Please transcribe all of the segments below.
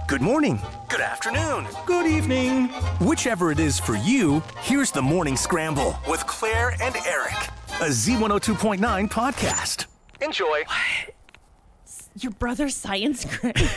Good morning. Good afternoon. Good evening. Whichever it is for you, here's the Morning Scramble With Claire and Eric. a Z102.9 podcast. Enjoy. Your brother's science grade.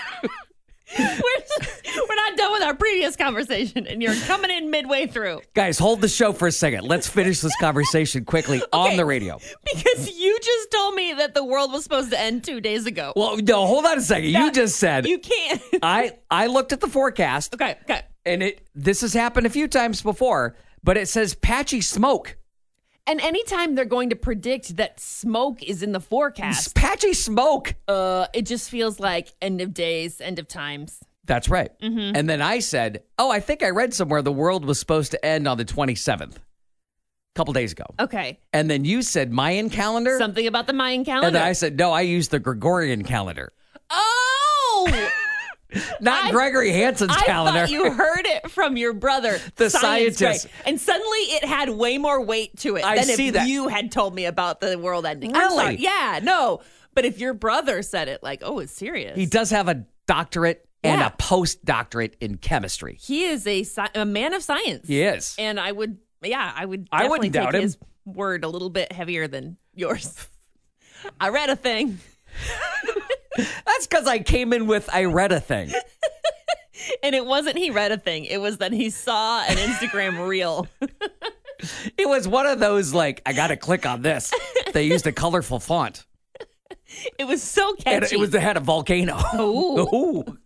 We're not done with our previous conversation, and you're coming in midway through. Guys, hold the show for a second. Let's finish this conversation quickly on the radio. Because you just told me that the world was supposed to end 2 days ago. Well, no, hold on a second. You just said You can't. I looked at the forecast. Okay. And this has happened a few times before, but it says patchy smoke. And anytime they're going to predict that smoke is in the It's forecast, patchy smoke. it just feels like end of days, end of times. That's right. Mm-hmm. And then I said, I think I read somewhere the world was supposed to end on the 27th. A couple days ago. Okay. And then you said Mayan calendar. Something about the Mayan calendar. And then I said, no, I use the Gregorian calendar. Oh! Not Gregory Hansen's calendar. I thought you heard it from your brother, The science scientist. guy. And suddenly it had way more weight to it I than see if that. you had told me about the world ending. I'm Really? sorry. Yeah, no. But if your brother said it, like, oh, it's serious. He does have a doctorate and Yeah. a postdoctorate in chemistry. He is a man of science. He is. And I would I definitely wouldn't take doubt him. his word a little bit heavier than yours. I read a thing. That's because I came in with I read a thing. And it wasn't he read a thing. It was that he saw an Instagram reel. It was one of those, like, I got to click on this. They used a colorful font. It was so And catchy. it had a volcano. Ooh. Ooh.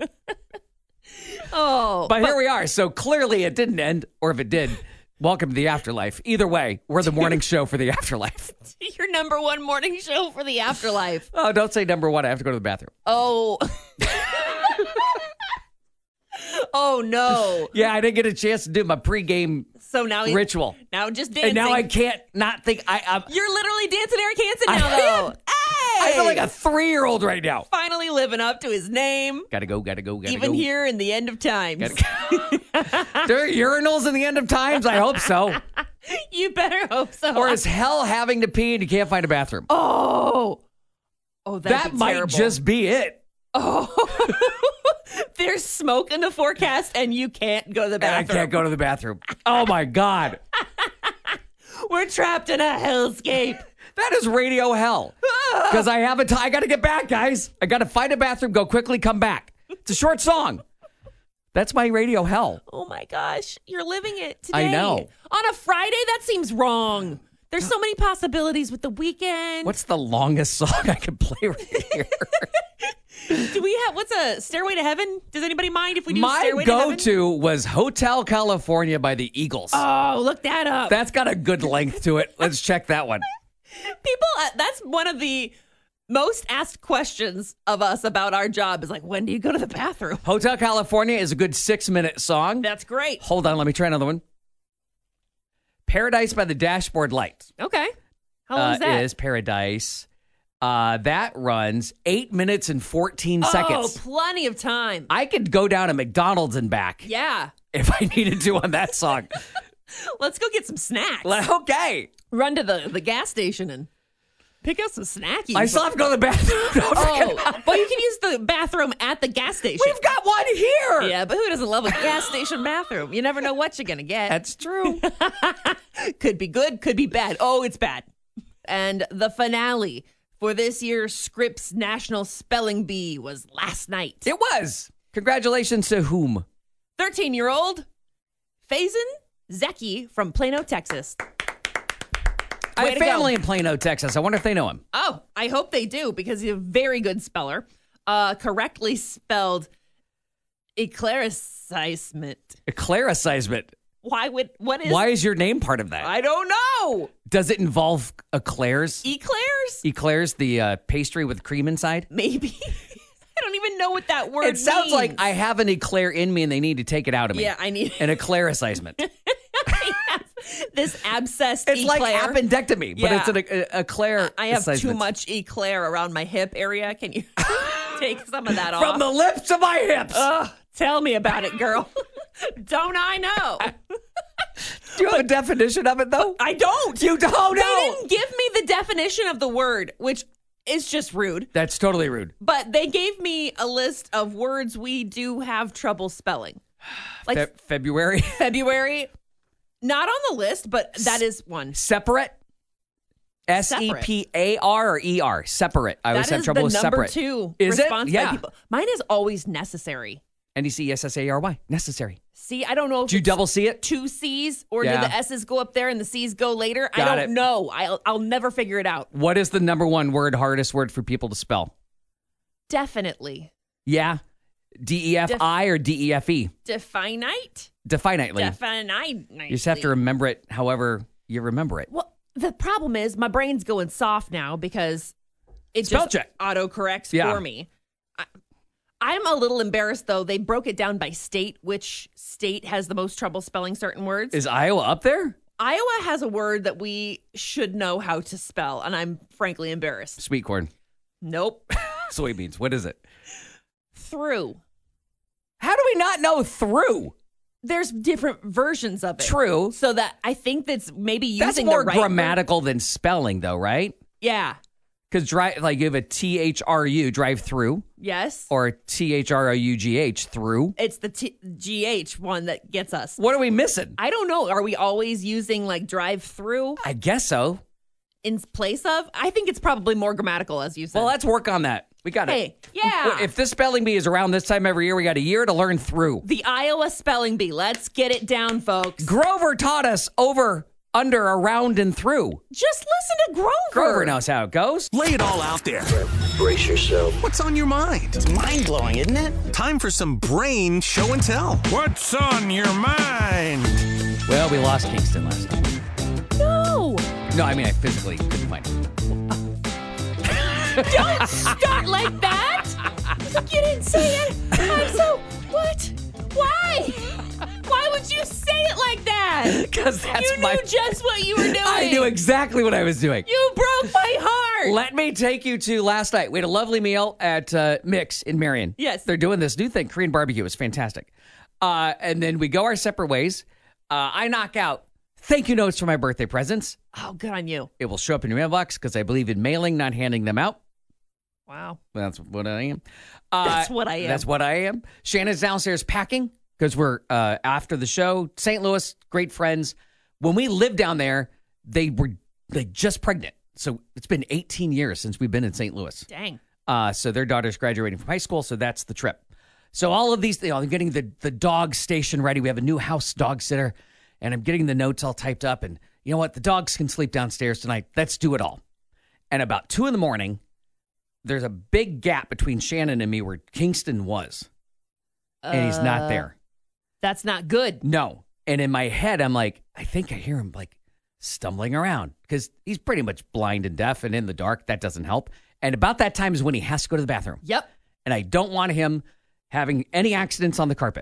Oh. But here we are. So clearly it didn't end, or if it did, welcome to the afterlife. Either way, we're the morning show for the afterlife. Your number one morning show for the afterlife. Oh, don't say number one. I have to go to the bathroom. Oh. Oh, no. Yeah, I didn't get a chance to do my pregame So now he's ritual. Now just dancing. And now I can't not think. You're literally dancing Eric Hansen now, I though. am. Hey! I feel like a 3-year-old right now. Finally living up to his name. Gotta go. Even here in the end of times. There are urinals in the end of times? I hope so. You better hope so. Or is hell having to pee and you can't find a bathroom? Oh, that'd that be might terrible. just be it. Oh. There's smoke in the forecast and you can't go to the And I bathroom. can't go to the bathroom. Oh, my God. We're trapped in a hellscape. That is radio hell. Because I have I got to get back, guys. I got to find a bathroom, go quickly, come back. It's a short song. That's my radio hell. Oh my gosh, you're living it today. I know. On a Friday, that seems wrong. There's so many possibilities with the weekend. What's the longest song I can play right here? Do we have, what's a Stairway to Heaven? Does anybody mind if we do My Stairway to Heaven? go-to was Hotel California by the Eagles. Oh, look that up. That's got a good length to it. Let's check that one. People, that's one of the most asked questions of us about our job is like, when do you go to the bathroom? Hotel California is a good 6-minute song. That's great. Hold on, let me try another one. Paradise by the Dashboard Light. Okay. How long is that? Is Paradise. That runs 8 minutes and 14 Oh, seconds. plenty of time. I could go down to McDonald's and back Yeah. if I needed to on that song. Let's go get some snacks. Okay. Run to the gas station and pick up some snackies. I still have to go to the bathroom. Don't forget about it. Well, you can use the bathroom at the gas station. We've got one here. Yeah, but who doesn't love a gas station bathroom? You never know what you're going to get. That's true. Could be good, could be bad. Oh, it's bad. And the finale for this year's Scripps National Spelling Bee was last night. It was. Congratulations to whom? 13-year-old Faison Zeki from Plano, Texas. I Way have to go. family in Plano, Texas. I wonder if they know him. Oh, I hope they do because he's a very good speller. Correctly spelled eclaircissement. Eclaircissement. What is your name part of that? I don't know. Does it involve eclairs? Eclairs? Eclairs, the pastry with cream inside? Maybe. I don't even know what that word It sounds means. like I have an eclair in me and they need to take it out of me. Yeah, I need An eclaircissement. I have this abscessed It's like eclair. appendectomy, but Yeah. it's an eclair. I have too much eclair around my hip area. Can you take some of that off? From the lips to my hips. Ugh, tell me about it, girl. Don't I know? Do you have a definition of it, though? I don't. You don't They know. didn't give me the definition of the word, which It's just rude. That's totally rude. But they gave me a list of words we do have trouble spelling. Like February. February, not on the list, but that is one. Separate. S-E-P-A-R or E-R? Separate. I always have trouble with separate. That is the number 2 Is it? response Yeah. by people. Mine is always necessary. N-E-C-S-S-A-R-Y. Necessary. See, I don't know if Do you it's double see it? 2 C's or Yeah. do the S's go up there and the C's go later? Got I it. don't know. I'll never figure it out. What is the number one hardest word for people to spell? Definitely. Yeah. D-E-F-I or D-E-F-E? Definite? Definitely. Definite. You just have to remember it however you remember it. Well, the problem is my brain's going soft now because it Spell just check. autocorrects Yeah. for me. I'm a little embarrassed, though. They broke it down by state. Which state has the most trouble spelling certain words? Is Iowa up there? Iowa has a word that we should know how to spell, and I'm frankly embarrassed. Sweet corn. Nope. Soybeans. What is it? Through. How do we not know through? There's different versions of it. True. So that I think that's maybe using That's more the right word. grammatical than spelling, though, right? Yeah. Because like you have a T-H-R-U, drive through, Yes. or T-H-R-O-U-G-H, through. It's the GH one that gets us. What are we missing? I don't know. Are we always using like drive through I guess so. in place of? I think it's probably more grammatical, as you said. Well, let's work on that. We got Hey, it. yeah. If this spelling bee is around this time every year, we got a year to learn through. The Iowa spelling bee. Let's get it down, folks. Grover taught us over, under, around, and through. Just listen to Grover. Grover knows how it goes. Lay it all out there. Brace yourself. What's on your mind? It's mind-blowing, isn't it? Time for some brain show and tell. What's on your mind? Well, we lost Kingston last night. No. No, I mean, I physically couldn't find him. Don't start like that. You didn't say it. I'm so. What? Why? Why would you say it like that? Because that's You my... knew just what you were doing. I knew exactly what I was doing. You broke my heart. Let me take you to last night. We had a lovely meal at Mix in Marion. Yes. They're doing this new thing, Korean barbecue. It was fantastic. And then we go our separate ways. I knock out thank you notes for my birthday presents. Oh, good on you. It will show up in your mailbox because I believe in mailing, not handing them out. Wow. That's what I am. That's what I am. That's what I am. Shannon's downstairs packing because we're after the show. St. Louis, great friends. When we lived down there, they were just pregnant. So it's been 18 years since we've been in St. Louis. Dang. So their daughter's graduating from high school, so that's the trip. So all of these, I'm getting the dog station ready. We have a new house dog sitter, and I'm getting the notes all typed up. And you know what? The dogs can sleep downstairs tonight. Let's do it all. And about 2 a.m, there's a big gap between Shannon and me where Kingston was, and he's not there. That's not good. No. And in my head, I'm like, I think I hear him like stumbling around because he's pretty much blind and deaf and in the dark. That doesn't help. And about that time is when he has to go to the bathroom. Yep. And I don't want him having any accidents on the carpet.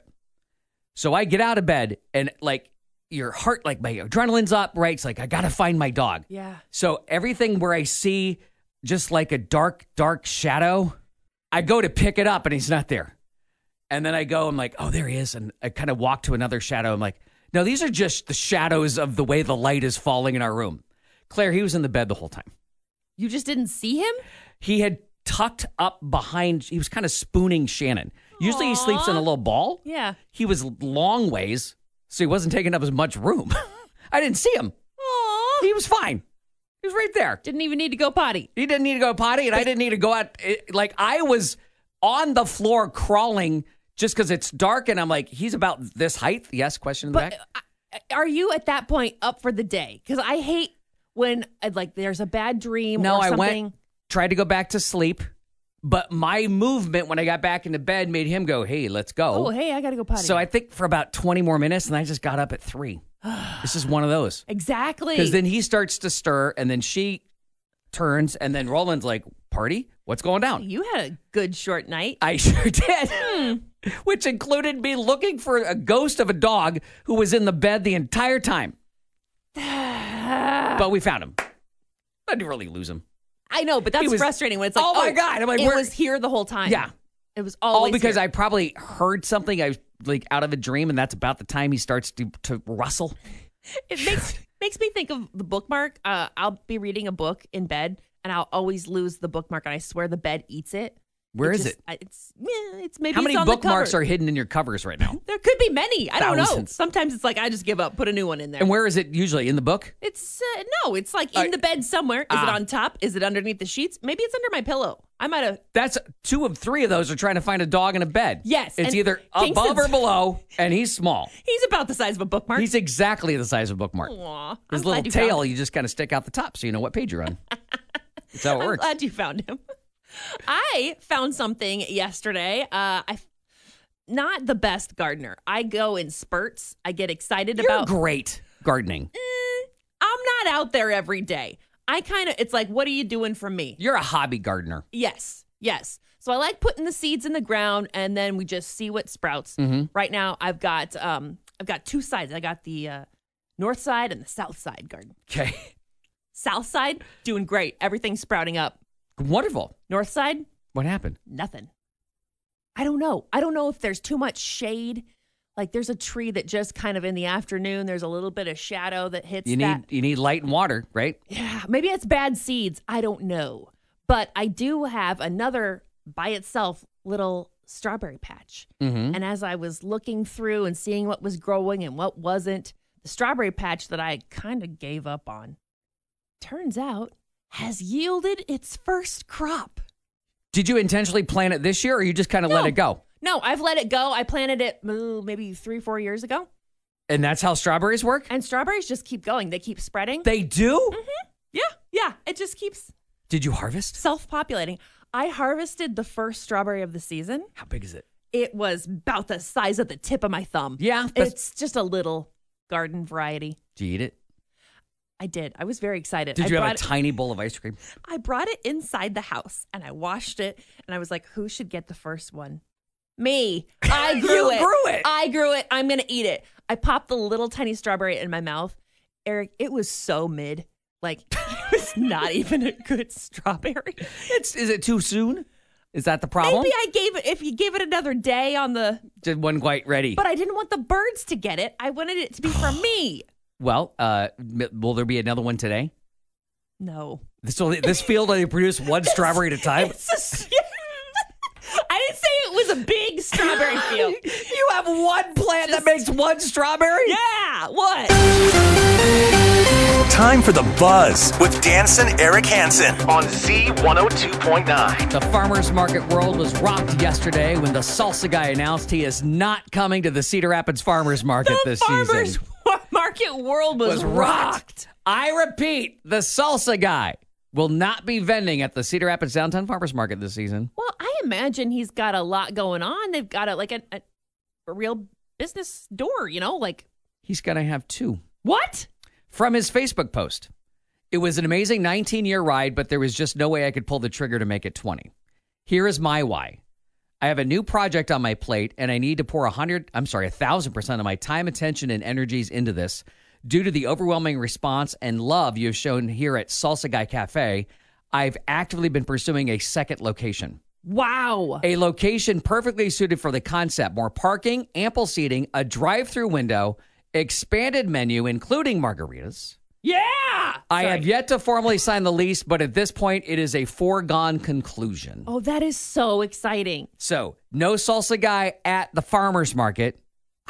So I get out of bed and like your heart, like my adrenaline's up, right? It's like, I got to find my dog. Yeah. So everything where I see just like a dark shadow, I go to pick it up and he's not there. And then I go, I'm like, oh, there he is. And I kind of walk to another shadow. I'm like, no, these are just the shadows of the way the light is falling in our room. Claire, he was in the bed the whole time. You just didn't see him? He had tucked up behind, he was kind of spooning Shannon. Usually he sleeps in a little ball. Yeah. He was long ways, so he wasn't taking up as much room. I didn't see him. Aw. He was fine. He was right there. Didn't even need to go potty. He didn't need to go potty, and I didn't need to go out. Like, I was on the floor crawling just because it's dark, and I'm like, he's about this height. Yes, question in the back. Are you at that point up for the day? Because I hate when like there's a bad dream No, or I something. went, tried to go back to sleep, but my movement when I got back into bed made him go, hey, let's go. Oh, hey, I got to go potty. So I think for about 20 more minutes, and I just got up at 3. This is one of those. Exactly. Because then he starts to stir, and then she turns, and then Roland's like, party? What's going down? You had a good short night. I sure did. Which included me looking for a ghost of a dog who was in the bed the entire time. But we found him. I didn't really lose him. I know, but that's was- frustrating when it's like, Oh, my God. I'm like, it where- was here the whole time. Yeah. It was always All because here. I probably heard something. I was like out of a dream, and that's about the time he starts to rustle. It makes me think of the bookmark. I'll be reading a book in bed, and I'll always lose the bookmark, and I swear the bed eats it. Where is it? It's maybe How many it's on the bookmarks cover. are hidden in your covers right now? There could be many. I don't know. Thousands. Sometimes it's like I just give up, put a new one in there. And where is it usually? In the book? It's no, it's like in the bed somewhere. Is it on top? Is it underneath the sheets? Maybe it's under my pillow. I might have. That's 2 of 3 of those are trying to find a dog in a bed. Yes, It's and either Kingston's- above or below, and he's small. He's about the size of a bookmark. He's exactly the size of a bookmark. Aw, His I'm little glad you tail, found you just kind of stick out the top so you know what page you're on. That's how it I'm works. glad you found him. I found something yesterday. Not the best gardener. I go in spurts. I get excited You're about. great gardening. I'm not out there every day. It's like, what are you doing for me? You're a hobby gardener. Yes. So I like putting the seeds in the ground, and then we just see what sprouts. Right now, I've got 2 sides. I got the north side and the south side garden. Okay. South side doing great. Everything's sprouting up. Wonderful. North side, What happened? nothing. I don't know. I don't know if there's too much shade. Like there's a tree that just kind of in the afternoon, there's a little bit of shadow that hits You need light and water, right? Yeah, maybe it's bad seeds. I don't know. But I do have another by itself little strawberry patch. And as I was looking through and seeing what was growing and what wasn't, the strawberry patch that I kind of gave up on, turns out, has yielded its first crop. Did you intentionally plant it this year, or you just kind of let it go? No, I've let it go. I planted it maybe 3-4 years ago. And that's how strawberries work? And strawberries just keep going. They keep spreading. They do? Yeah. It just keeps Did you harvest? self-populating. I harvested the first strawberry of the season. How big is it? It was about the size of the tip of my thumb. Yeah. It's just a little garden variety. Did you eat it? I did. I was very excited. Did you have a brought tiny bowl of ice cream? I brought it inside the house and I washed it and I was like, who should get the first one? Me. I grew You it. grew it. I grew it. I'm going to eat it. I popped the little tiny strawberry in my mouth. Eric, it was so mid. Like, it was not even a good strawberry. Is it too soon? Is that the problem? Maybe if you gave it another day on the, Just wasn't quite ready. but I didn't want the birds to get it. I wanted it to be for me. Well, will there be another one today? No. This field only produce one strawberry at a time? I didn't say it was a big strawberry field. You have one plant that makes one strawberry? Yeah, what? Time for the Buzz with Danson Eric Hansen on Z102.9. The farmer's market world was rocked yesterday when the salsa guy announced he is not coming to the Cedar Rapids Farmer's Market The this farmers season. market world was rocked. I repeat, the salsa guy will not be vending at the Cedar Rapids Downtown Farmer's Market this season. Well, I imagine he's got a lot going on. They've got a real business door, like. He's going to have 2. What? From his Facebook post. It was an amazing 19-year ride, but there was just no way I could pull the trigger to make it 20. Here is my why. I have a new project on my plate, and I need to pour 1,000% of my time, attention, and energies into this. Due to the overwhelming response and love you have shown here at Salsa Guy Cafe, I've actively been pursuing a second location. Wow. A location perfectly suited for the concept. More parking, ample seating, a drive-through window, expanded menu, including margaritas. Yeah. I have yet to formally sign the lease, but at this point, it is a foregone conclusion. Oh, that is so exciting. So, no salsa guy at the farmer's market.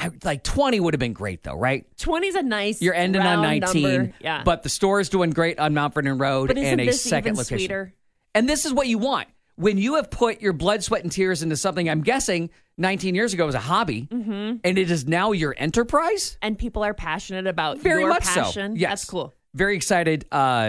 20 would have been great, though, right? 20's a nice You're ending on round 19, number. Yeah. but the store is doing great on Mount Vernon Road But isn't and a this second even location. sweeter? And this is what you want. When you have put your blood, sweat, and tears into something, I'm guessing 19 years ago was a hobby, and it is now your enterprise? And people are passionate about Very your much passion. so. Yes. That's cool. Very excited.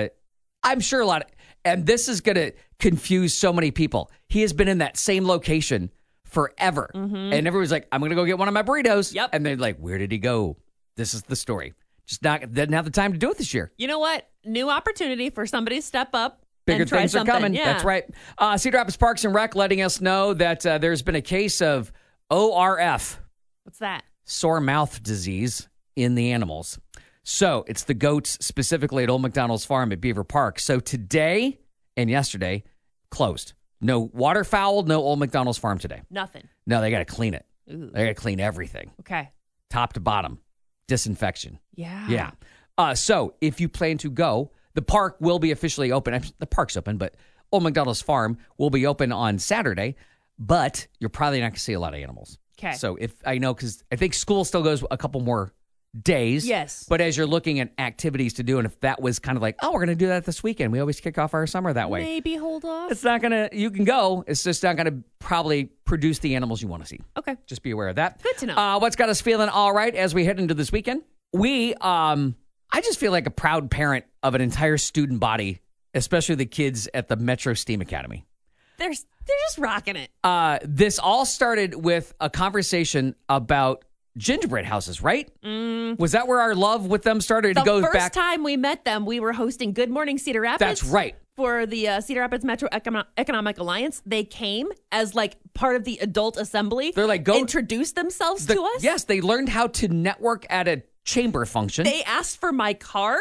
I'm sure a lot of, and this is going to confuse so many people. He has been in that same location forever. And everyone's like, I'm going to go get one of my burritos. Yep. And they're like, where did he go? This is the story. Didn't have the time to do it this year. You know what? New opportunity for somebody to step up. Bigger and try things are something. coming. Yeah. That's right. Cedar Rapids Parks and Rec letting us know that there's been a case of ORF, What's that? sore mouth disease, in the animals. So it's the goats specifically at Old McDonald's Farm at Beaver Park. So today and yesterday, closed. No waterfowl, no Old McDonald's Farm today. Nothing. No, they got to clean it. Ooh. They got to clean everything, Okay. top to bottom, disinfection. Yeah. Yeah. So if you plan to go, The park will be officially open. The park's open, but Old McDonald's Farm will be open on Saturday, but you're probably not going to see a lot of animals. Okay. So because I think school still goes a couple more days. Yes. But as you're looking at activities to do, and if that was kind of like, oh, we're going to do that this weekend. We always kick off our summer that way. Maybe hold off. It's not going to, you can go. It's just not going to probably produce the animals you want to see. Okay. Just be aware of that. Good to know. What's got us feeling all right as we head into this weekend? I just feel like a proud parent of an entire student body, especially the kids at the Metro STEAM Academy. They're just rocking it. This all started with a conversation about gingerbread houses, right? Was that where our love with them started? The It goes first back. time we met them, we were hosting Good Morning Cedar Rapids. That's right. For the Cedar Rapids Metro Economic Alliance. They came as like part of the adult assembly. They're like, introduce themselves to us. Yes, they learned how to network at a chamber function. They asked for my card.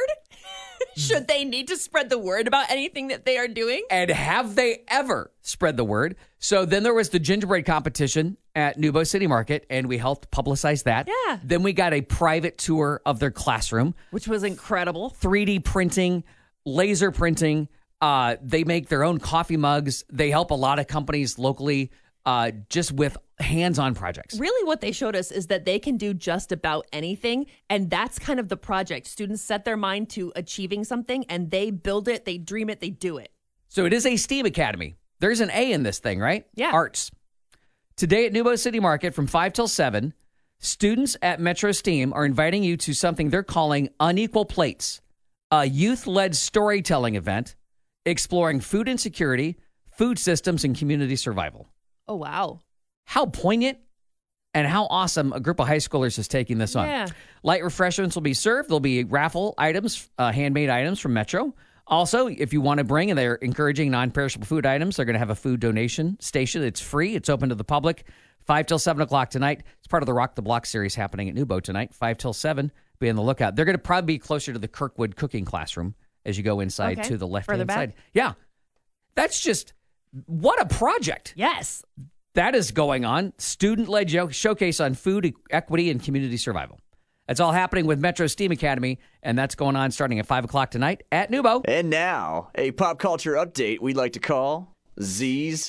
Should they need to spread the word about anything that they are doing? And have they ever spread the word? So then there was the gingerbread competition at Nubo City Market, and we helped publicize that. Yeah. Then we got a private tour of their classroom. Which was incredible. 3D printing, laser printing. They make their own coffee mugs. They help a lot of companies locally just with hands-on projects. Really what they showed us is that they can do just about anything, and that's kind of the project. Students set their mind to achieving something, and they build it, they dream it, they do it. So it is a STEAM Academy. There's an A in this thing, right? Yeah. Arts. Today at Nubo City Market from 5 till 7, students at Metro STEAM are inviting you to something they're calling Unequal Plates, a youth-led storytelling event exploring food insecurity, food systems, and community survival. Oh, wow. How poignant and how awesome a group of high schoolers is taking this on. Yeah. Light refreshments will be served. There'll be raffle items, handmade items from Metro. Also, if you want to bring, and they're encouraging non-perishable food items, they're going to have a food donation station. It's free. It's open to the public. 5 till 7 o'clock tonight. It's part of the Rock the Block series happening at Nubo tonight. 5 till 7. Be on the lookout. They're going to probably be closer to the Kirkwood cooking classroom as you go inside to the left-hand side. Yeah. That's just, what a project. Yes. That is going on. Student-led showcase on food equity and community survival. That's all happening with Metro STEAM Academy, and that's going on starting at 5 o'clock tonight at Nubo. And now, a pop culture update we'd like to call Z's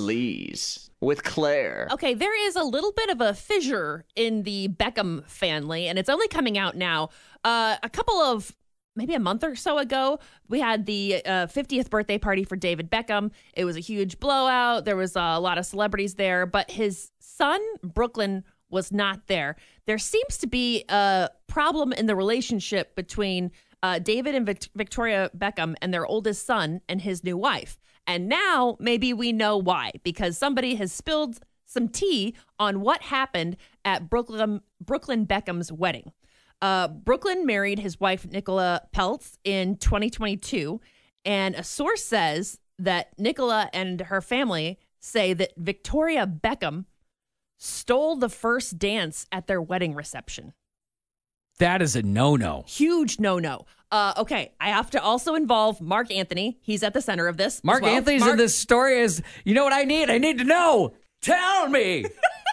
Sleaze with Claire. Okay, there is a little bit of a fissure in the Beckham family, and it's only coming out now. Maybe a month or so ago, we had the 50th birthday party for David Beckham. It was a huge blowout. There was a lot of celebrities there, but his son, Brooklyn, was not there. There seems to be a problem in the relationship between David and Victoria Beckham and their oldest son and his new wife. And now maybe we know why, because somebody has spilled some tea on what happened at Brooklyn Beckham's wedding. Brooklyn married his wife, Nicola Peltz, in 2022. And a source says that Nicola and her family say that Victoria Beckham stole the first dance at their wedding reception. That is a no-no. Huge no-no. Okay, I have to also involve Mark Anthony. He's at the center of this. Mark Anthony's in this story. You know what I need? I need to know. Tell me.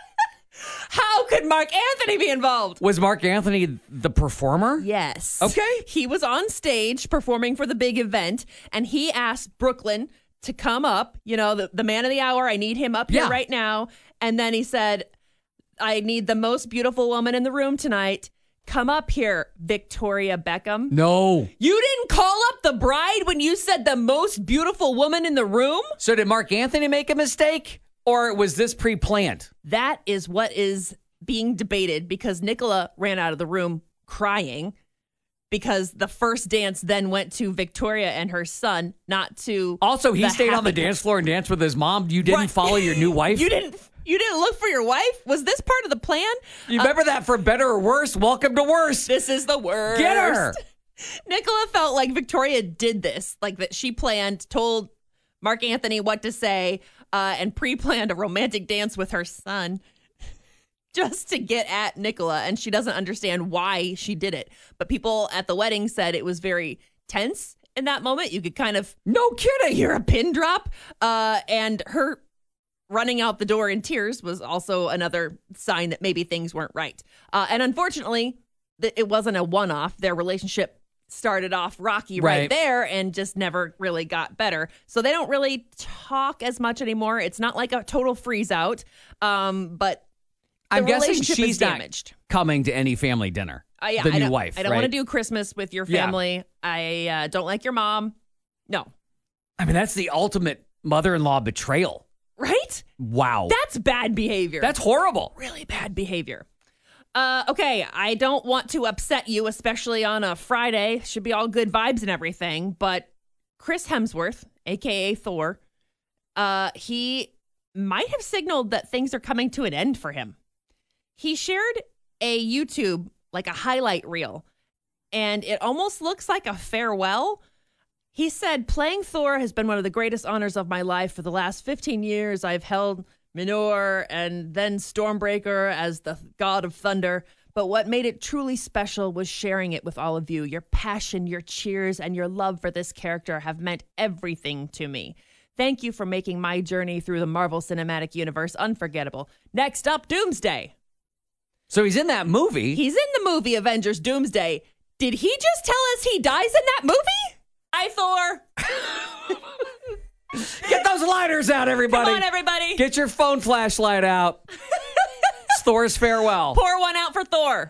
How could Mark Anthony be involved? Was Mark Anthony the performer? Yes. Okay. He was on stage performing for the big event, and he asked Brooklyn to come up, the man of the hour. I need him up here right now. And then he said, I need the most beautiful woman in the room tonight. Come up here, Victoria Beckham. No. You didn't call up the bride when you said the most beautiful woman in the room? So did Mark Anthony make a mistake? Or was this pre-planned? That is what is being debated, because Nicola ran out of the room crying because the first dance then went to Victoria and her son, not to... Also, he stayed on the dance floor and danced with his mom. You didn't follow your new wife? You didn't look for your wife? Was this part of the plan? You remember that for better or worse? Welcome to worse. This is the worst. Get her. Nicola felt like Victoria did this, like that she planned, told Mark Anthony what to say, and pre-planned a romantic dance with her son just to get at Nicola, and she doesn't understand why she did it. But people at the wedding said it was very tense in that moment. You could kind of... No kidding. Hear a pin drop. And her running out the door in tears was also another sign that maybe things weren't right. And unfortunately, it wasn't a one-off. Their relationship started off rocky right Right. there and just never really got better. So they don't really talk as much anymore. It's not like a total freeze out, but I'm the guessing relationship she's is not damaged. coming to any family dinner. Yeah, the I new don't- wife. I don't right? want to do Christmas with your Yeah. family. I don't like your mom. No. I mean, that's the ultimate mother-in-law betrayal. Right? Wow. That's bad behavior. That's horrible. really bad behavior. Okay, I don't want to upset you, especially on a Friday. Should be all good vibes and everything. But Chris Hemsworth, a.k.a. Thor, he might have signaled that things are coming to an end for him. He shared a YouTube, like a highlight reel, and it almost looks like a farewell. He said, playing Thor has been one of the greatest honors of my life. For the last 15 years, I've held Mjolnir and then Stormbreaker as the god of thunder. But what made it truly special was sharing it with all of you. Your passion, your cheers, and your love for this character have meant everything to me. Thank you for making my journey through the Marvel Cinematic Universe unforgettable. Next up, Doomsday. So he's in that movie. He's in the movie Avengers Doomsday. Did he just tell us he dies in that movie? Hi, Thor. Get those lighters out, everybody. Come on, everybody. Get your phone flashlight out. It's Thor's farewell. Pour one out for Thor.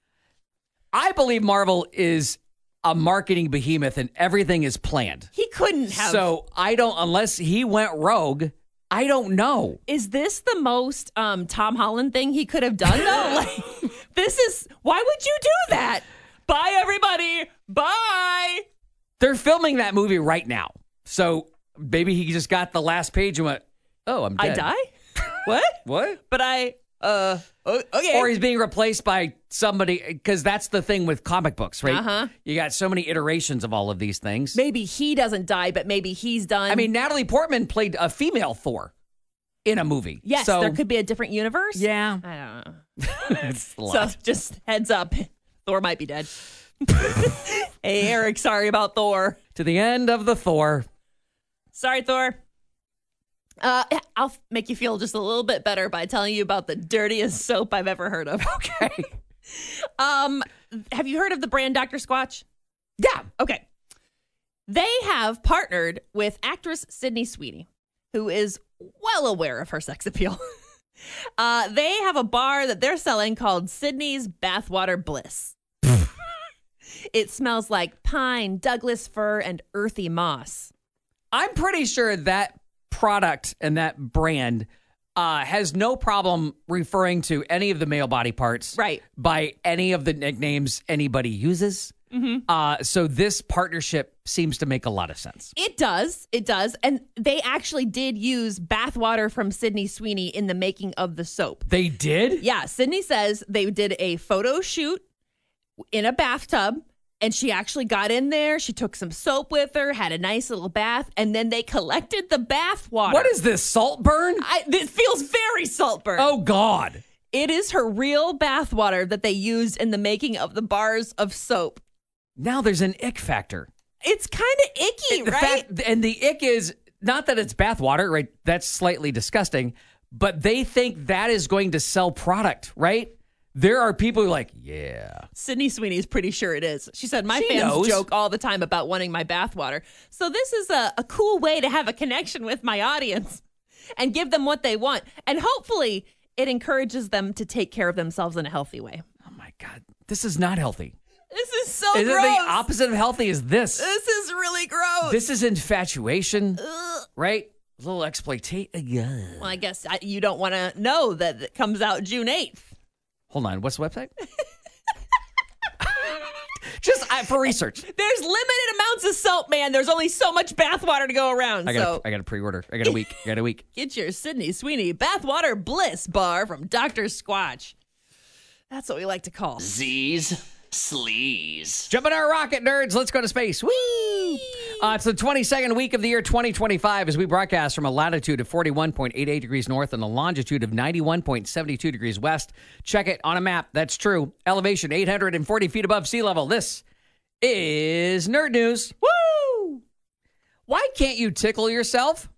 I believe Marvel is a marketing behemoth and everything is planned. He couldn't have. So I don't, unless he went rogue, I don't know. Is this the most Tom Holland thing he could have done, though? Like, why would you do that? Bye, everybody. Bye. They're filming that movie right now. So maybe he just got the last page and went, oh, I'm I dead. die? What? What? But okay. Or he's being replaced by somebody, because that's the thing with comic books, right? Uh-huh. You got so many iterations of all of these things. Maybe he doesn't die, but maybe he's done. I mean, Natalie Portman played a female Thor in a movie. yes, so, there could be a different universe. Yeah. I don't know. It's a lot. So just heads up, Thor might be dead. Hey, Eric, sorry about Thor. To the end of the Thor. Sorry, Thor. I'll make you feel just a little bit better by telling you about the dirtiest soap I've ever heard of. Okay. Have you heard of the brand Dr. Squatch? Yeah. Okay. They have partnered with actress Sydney Sweeney, who is well aware of her sex appeal. They have a bar that they're selling called Sydney's Bathwater Bliss. It smells like pine, Douglas fir, and earthy moss. I'm pretty sure that product and that brand has no problem referring to any of the male body parts Right. by any of the nicknames anybody uses. Mm-hmm. So this partnership seems to make a lot of sense. It does. It does. And they actually did use bathwater from Sydney Sweeney in the making of the soap. They did? Yeah, Sydney says they did a photo shoot in a bathtub, and she actually got in there. She took some soap with her, had a nice little bath, and then they collected the bath water. What is this, Saltburn? It feels very Saltburn. Oh, God. It is her real bath water that they used in the making of the bars of soap. Now there's an ick factor. It's kind of icky, The right? fact- and the ick is not that it's bathwater, right? That's slightly disgusting, but they think that is going to sell product, right? There are people who are like, yeah. Sydney Sweeney's pretty sure it is. She said, my She fans knows. joke all the time about wanting my bathwater. So this is a cool way to have a connection with my audience and give them what they want. And hopefully it encourages them to take care of themselves in a healthy way. Oh, my God. This is not healthy. This is so Isn't gross. the opposite of healthy is this? This is really gross. This is infatuation, right? A little exploitation. Well, I guess you don't want to know that it comes out June 8th. Hold on. What's the website? Just for research. There's limited amounts of soap, man. There's only so much bathwater to go around. I got to pre-order. I got a week. Get your Sydney Sweeney Bathwater Bliss bar from Dr. Squatch. That's what we like to call. Z's Sleaze. Jumping our rocket, nerds. Let's go to space. Whee! It's the 22nd week of the year 2025 as we broadcast from a latitude of 41.88 degrees north and a longitude of 91.72 degrees west. Check it on a map. That's true. Elevation 840 feet above sea level. This is Nerd News. Woo! Why can't you tickle yourself?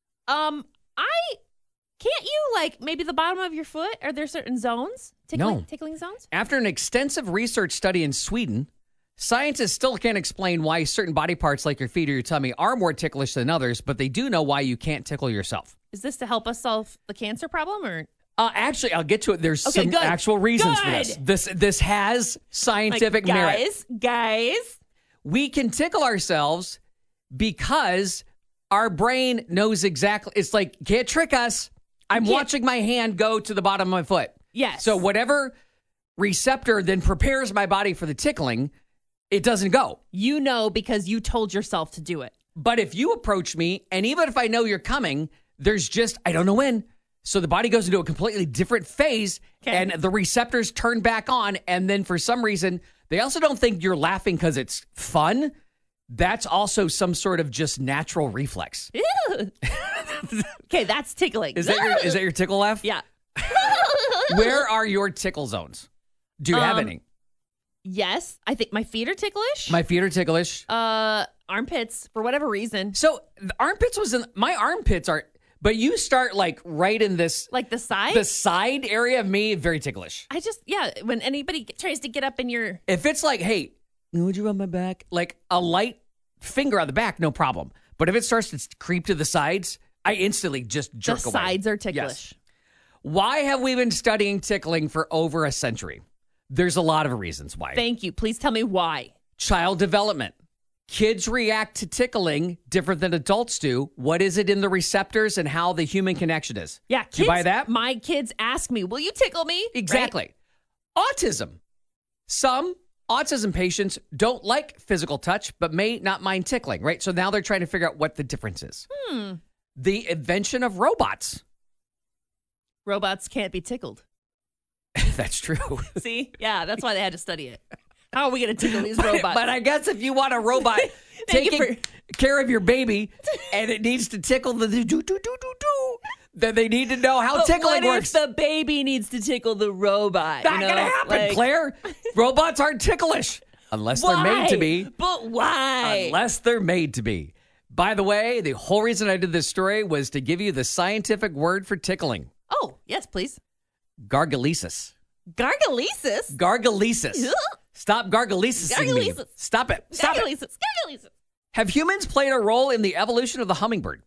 Can't you, like, maybe the bottom of your foot? Are there certain zones? No. Tickling zones? After an extensive research study in Sweden, Scientists still can't explain why certain body parts like your feet or your tummy are more ticklish than others, but they do know why you can't tickle yourself. Is this to help us solve the cancer problem, or? Actually, I'll get to it. There's Okay, some good. actual reasons for Good. this. This has scientific merit. Guys. We can tickle ourselves because our brain knows exactly. It's like, can't trick us. I'm watching my hand go to the bottom of my foot. Yes. So whatever receptor then prepares my body for the tickling, it doesn't go. You know because you told yourself to do it. But if you approach me, and even if I know you're coming, there's just, I don't know when. So the body goes into a completely different phase, and the receptors turn back on. And then for some reason, they also don't think you're laughing because it's fun. That's also some sort of just natural reflex. Okay, that's tickling. Is that your tickle laugh? Yeah. Where are your tickle zones? Do you have any? Yes, I think my feet are ticklish. My feet are ticklish. Armpits, for whatever reason. So the armpits my armpits are, but you start like right in this. Like the side? The side area of me, very ticklish. When anybody tries to get up in your... If it's like, hey, would you rub my back? Like a light finger on the back, no problem. But if it starts to creep to the sides, I instantly just jerk away. The sides are ticklish. Yes. Why have we been studying tickling for over a century? There's a lot of reasons why. Thank you. Please tell me why. Child development. Kids react to tickling different than adults do. What is it in the receptors and how the human connection is? Yeah, kids, you buy that? My kids ask me, will you tickle me? Exactly. Right? Autism. Some autism patients don't like physical touch, but may not mind tickling, right? So now they're trying to figure out what the difference is. The invention of robots. Robots can't be tickled. That's true. See? Yeah, that's why they had to study it. How are we going to tickle these robots? But I guess if you want a robot taking care of your baby and it needs to tickle the do-do-do-do-do, then they need to know how tickling works. What if the baby needs to tickle the robot? Not going to happen, Claire. Robots aren't ticklish. Unless they're made to be. But why? Unless they're made to be. By the way, the whole reason I did this story was to give you the scientific word for tickling. Oh, yes, please. Gargalesis. Gargalesis? Gargalesis. Stop gargalesis-ing me. Stop it. Stop it. Gargalesis. Have humans played a role in the evolution of the hummingbird?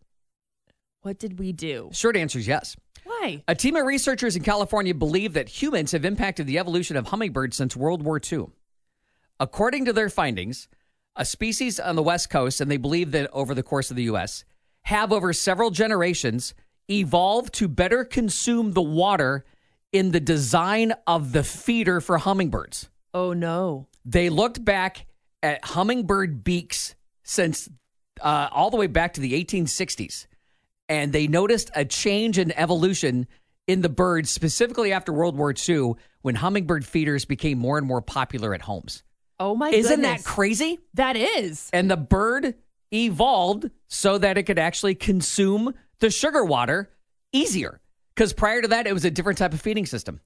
What did we do? Short answer is yes. Why? A team of researchers in California believe that humans have impacted the evolution of hummingbirds since World War II. According to their findings, a species on the West Coast, and they believe that over the course of the U.S., have over several generations evolved to better consume the water in the design of the feeder for hummingbirds. Oh, no. They looked back at hummingbird beaks since all the way back to the 1860s, and they noticed a change in evolution in the birds, specifically after World War II, when hummingbird feeders became more and more popular at homes. Oh, my goodness. Isn't that crazy? That is. And the bird evolved so that it could actually consume the sugar water easier. Because prior to that, it was a different type of feeding system.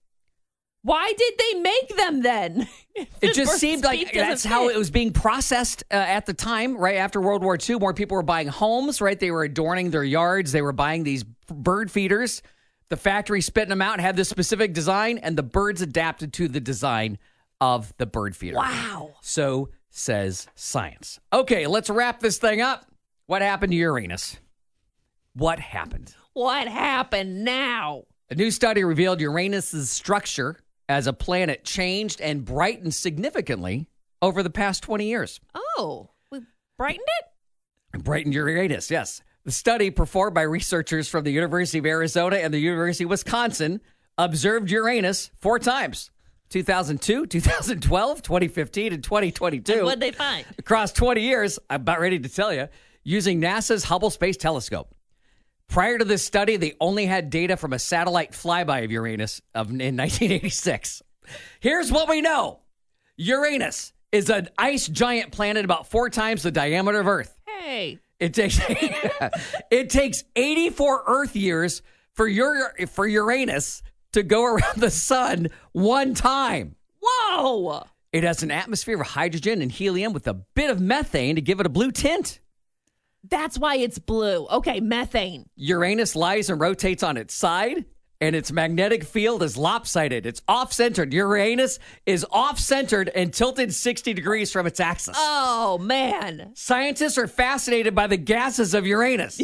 Why did they make them then? It just seemed like that's how it was being processed at the time, right after World War II. More people were buying homes, right? They were adorning their yards. They were buying these bird feeders. The factory spitting them out had this specific design, and the birds adapted to the design of the bird feeder. Wow. So says science. Okay, let's wrap this thing up. What happened to Uranus? What happened? What happened now? A new study revealed Uranus's structure as a planet changed and brightened significantly over the past 20 years. Oh, we brightened it? Brightened Uranus, yes. The study performed by researchers from the University of Arizona and the University of Wisconsin observed Uranus 4 times. 2002, 2012, 2015, and 2022. And what'd they find? Across 20 years, I'm about ready to tell you, using NASA's Hubble Space Telescope. Prior to this study, they only had data from a satellite flyby of Uranus in 1986. Here's what we know. Uranus is an ice giant planet about 4 times the diameter of Earth. Hey. It takes 84 Earth years for Uranus to go around the sun 1 time. Whoa. It has an atmosphere of hydrogen and helium with a bit of methane to give it a blue tint. That's why it's blue. Okay, methane. Uranus lies and rotates on its side and its magnetic field is lopsided. It's off-centered. Uranus is off-centered and tilted 60 degrees from its axis. Oh, man. Scientists are fascinated by the gases of Uranus.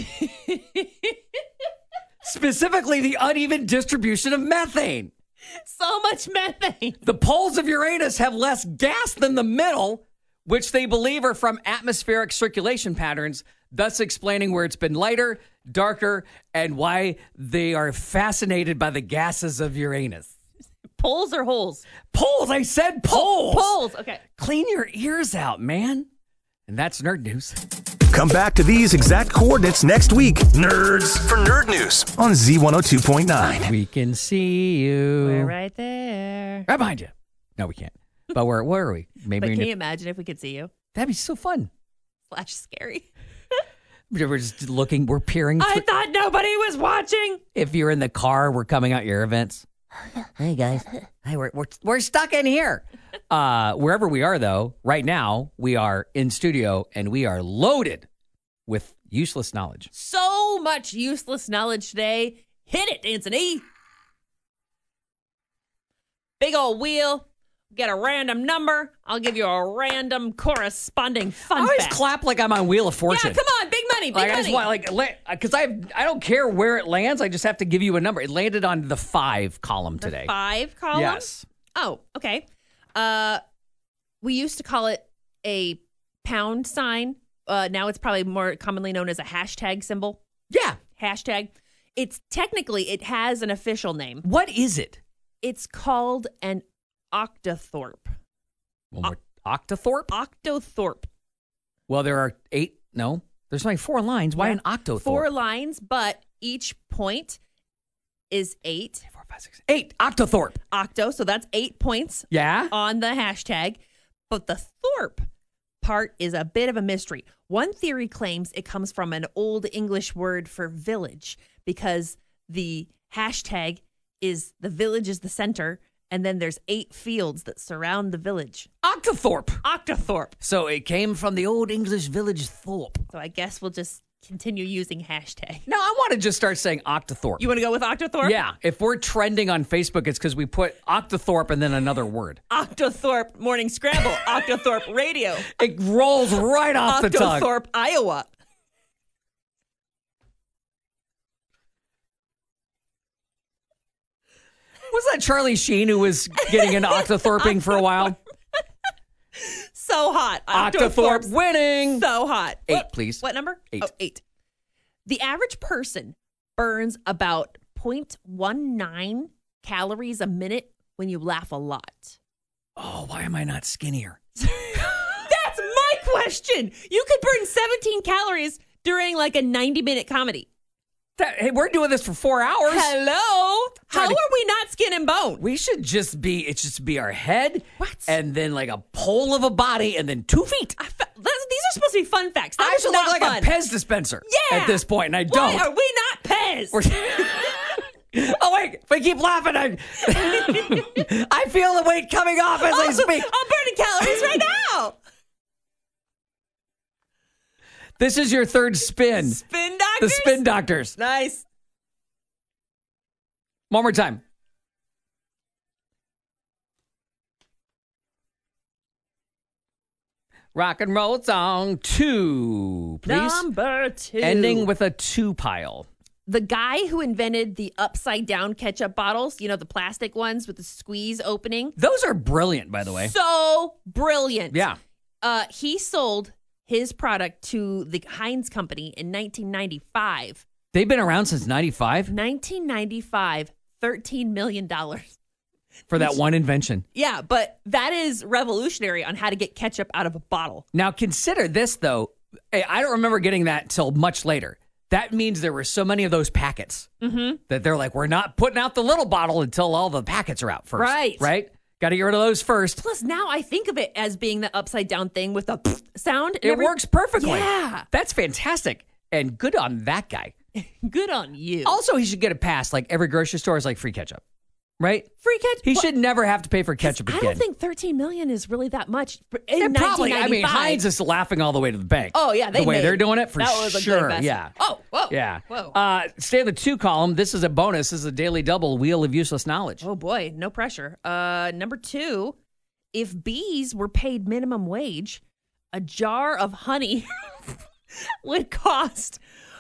Specifically, the uneven distribution of methane. So much methane. The poles of Uranus have less gas than the middle, which they believe are from atmospheric circulation patterns, thus explaining where it's been lighter, darker, and why they are fascinated by the gases of Uranus. Poles or holes? Poles! I said poles! Poles, okay. Clean your ears out, man. And that's Nerd News. Come back to these exact coordinates next week, nerds, for Nerd News on Z102.9. We can see you. We're right there. Right behind you. No, we can't. But where are we? Maybe But can you imagine if we could see you? That'd be so fun. / scary. We're just looking, we're peering. I thought nobody was watching. If you're in the car, we're coming out your events. Hey, guys. Hey, we're stuck in here. Wherever we are, though, right now, we are in studio, and we are loaded with useless knowledge. So much useless knowledge today. Hit it, Anthony. Big old wheel. Get a random number. I'll give you a random corresponding fun I always fact. clap like I'm on Wheel of Fortune. Yeah, come on. Big money. Big Like, money. I just want, because I don't care where it lands. I just have to give you a number. It landed on the 5 column today. 5 column? Yes. Oh, okay. We used to call it a pound sign. Now it's probably more commonly known as a hashtag symbol. Yeah. Hashtag. It's technically, it has an official name. What is it? It's called an octothorpe. Octothorpe? Octothorpe. Well, there are 8. No, there's only 4 lines. Why an octothorpe? 4 lines, but each point is 8. 4, 5, 6, 8. Octothorpe. Octo, so that's 8 points Yeah. on the hashtag. But the thorpe part is a bit of a mystery. One theory claims it comes from an Old English word for village because the hashtag is the village is the center, and then there's 8 fields that surround the village. Octothorpe. Octothorpe. So it came from the Old English village thorpe. So I guess we'll just continue using hashtag. No, I want to just start saying Octothorpe. You want to go with Octothorpe? Yeah. If we're trending on Facebook, it's because we put Octothorpe and then another word. Octothorpe Morning Scramble. Octothorpe Radio. It rolls right off the tongue. Octothorpe, Iowa. Was that Charlie Sheen who was getting into Octothorping for a while? So hot. Octothorpe winning. So hot. 8, please. What number? 8. Oh, 8. The average person burns about 0.19 calories a minute when you laugh a lot. Oh, why am I not skinnier? That's my question. You could burn 17 calories during like a 90-minute comedy. Hey, we're doing this for 4 hours. Hello? How are we not skin and bone? We should just be our head. What? And then like a pole of a body and then 2 feet. These are supposed to be fun facts. That I was should not look like fun. a Pez dispenser Yeah. at this point, and I Why don't. are we not Pez? Oh, wait. If I keep laughing, I feel the weight coming off as I speak. I'm burning calories right now. This is your third spin. Spin doctors? The Spin Doctors. Nice. One more time. Rock and roll song 2, please. Number 2. Ending with a 2 pile. The guy who invented the upside down ketchup bottles, you know, the plastic ones with the squeeze opening. Those are brilliant, by the way. So brilliant. Yeah. He sold his product to the Heinz Company in 1995. They've been around since 95? 1995, $13 million. For that one invention. Yeah, but that is revolutionary on how to get ketchup out of a bottle. Now, consider this, though. I don't remember getting that until much later. That means there were so many of those packets that they're like, we're not putting out the little bottle until all the packets are out first. Right? Got to get rid of those first. Plus, now I think of it as being the upside down thing with the sound. It works perfectly. Yeah. That's fantastic. And good on that guy. Good on you. Also, he should get a pass. Like every grocery store is like free ketchup. right? Free ketchup. He should never have to pay for ketchup I again. don't think $13 million is really that much. In They're probably. I mean, 1995. Heinz is laughing all the way to the bank. Oh, yeah. The way they're doing it, for that was a good sure. investment. Yeah. Oh, whoa. Yeah. Whoa. Stay in the 2 column. This is a bonus. This is a daily double wheel of useless knowledge. Oh, boy. No pressure. Number 2, if bees were paid minimum wage, a jar of honey would cost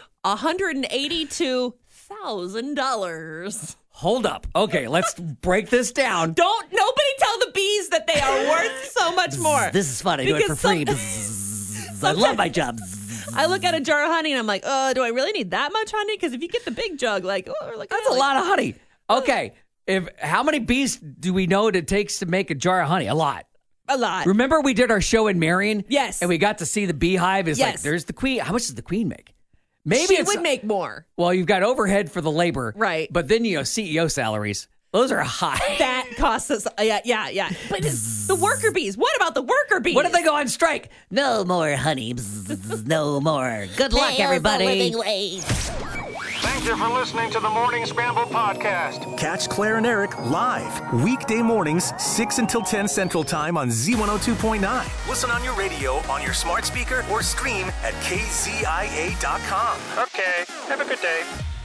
$182,000. Hold up. Okay, let's break this down. Don't nobody tell the bees that they are worth so much more. This is fun. I do it for Because free. I love my job. I look at a jar of honey and I'm like, oh, do I really need that much honey? Because if you get the big jug, like, oh, look, That's a lot of honey. Okay, how many bees do we know it takes to make a jar of honey? A lot. A lot. Remember we did our show in Marion? Yes. And we got to see the beehive. It's like, Yes. there's the queen. How much does the queen make? Maybe She it's would make more. Well, you've got overhead for the labor. Right. But then, CEO salaries. Those are high. That costs us, yeah. But the worker bees, what about the worker bees? What if they go on strike? No more honey. No more. Good luck, everybody. Thank you for listening to the Morning Scramble podcast. Catch Claire and Eric live weekday mornings 6 until 10 Central Time on Z102.9. Listen on your radio, on your smart speaker, or stream at kzia.com. Okay, have a good day.